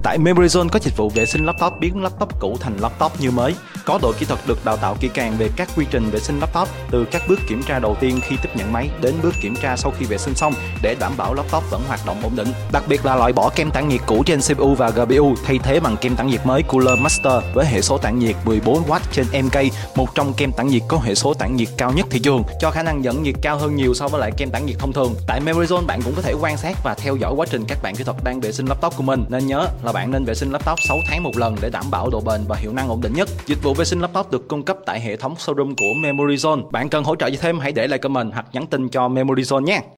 Tại Memory Zone có dịch vụ vệ sinh laptop biến laptop cũ thành laptop như mới. Có đội kỹ thuật được đào tạo kỹ càng về các quy trình vệ sinh laptop, từ các bước kiểm tra đầu tiên khi tiếp nhận máy đến bước kiểm tra sau khi vệ sinh xong để đảm bảo laptop vẫn hoạt động ổn định. Đặc biệt là loại bỏ kem tản nhiệt cũ trên CPU và GPU, thay thế bằng kem tản nhiệt mới Cooler Master với hệ số tản nhiệt 14W trên MK, một trong kem tản nhiệt có hệ số tản nhiệt cao nhất thị trường, cho khả năng dẫn nhiệt cao hơn nhiều so với lại kem tản nhiệt thông thường. Tại Memory Zone bạn cũng có thể quan sát và theo dõi quá trình các bạn kỹ thuật đang vệ sinh laptop của mình, nên nhớ là bạn nên vệ sinh laptop 6 tháng một lần để đảm bảo độ bền và hiệu năng ổn định nhất. Dịch vụ vệ sinh laptop được cung cấp tại hệ thống showroom của Memory Zone. Bạn cần hỗ trợ gì thêm hãy để lại comment hoặc nhắn tin cho Memory Zone nhé.